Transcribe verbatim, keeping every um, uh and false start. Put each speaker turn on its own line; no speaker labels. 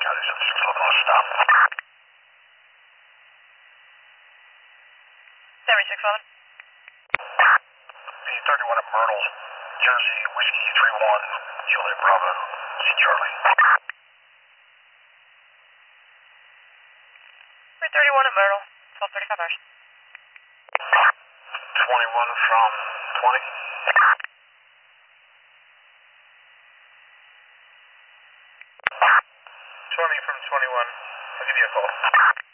County, so six eleven on stop.
seventy-six eleven.
B thirty-one at Myrtle, Jersey, Whiskey three one, Juliet Bravo, C Charlie.
three thirty-one at Myrtle, twelve thirty-five hours.
twenty-one from twenty. twenty from twenty-one. I'll give you a call.